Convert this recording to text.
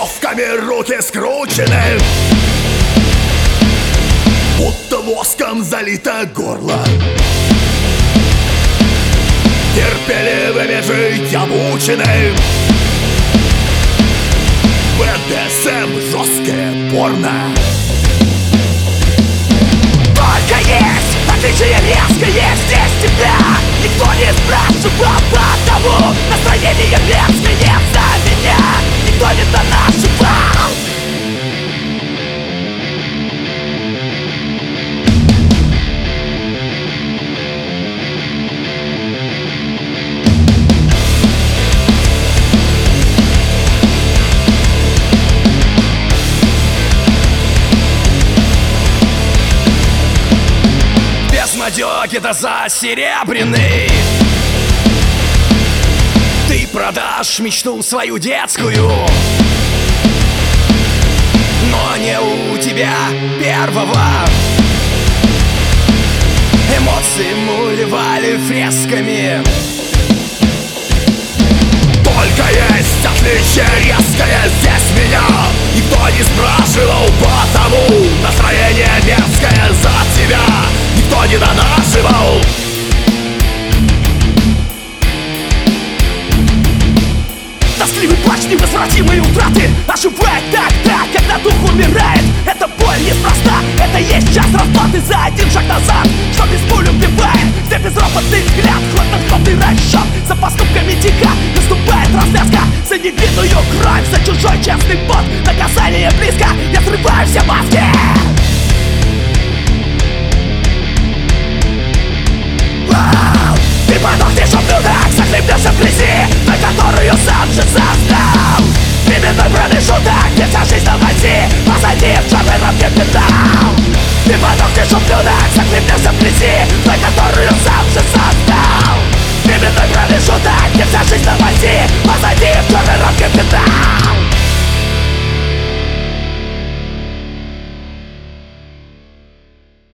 веревками руки скручены, будто воском залито горло. Терпеливыми жить обучены. БДСМ жесткое порно. Только есть отличие резкое здесь тебя никто не спрашивал, потому настроение мерзкое за меня никто не донашивал. Безнадёги-то за серебряный. Ты продашь мечту свою детскую, но не у тебя первого. Эмоции мулевали фресками. Только есть отличие резкое здесь меня никто не спрашивал, потому настроение мерзкое за тебя никто не донашивал. Тоскливый плач невозвратимой утраты оживает тогда, когда дух умирает. Это боль неспроста, это есть час расплаты за один шаг назад, что без пуль убивает. Где безропотный взгляд, хладнокровный расчет. За поступками тика наступает развязка. За невинную кровь, за чужой честный пот. Наказание близко, я срываю все маски. Ты подохнешь в блюдах, захлебнешься в грязи, на которую сам же создал. Временной промежуток, где вся жизнь на войне, позади в черной рамке педал. Ты подохнешь в блюдах, захлебнешься в грязи, на которую сам же создал. Временной промежуток, где вся жизнь на войне, позади в черной рамке педал.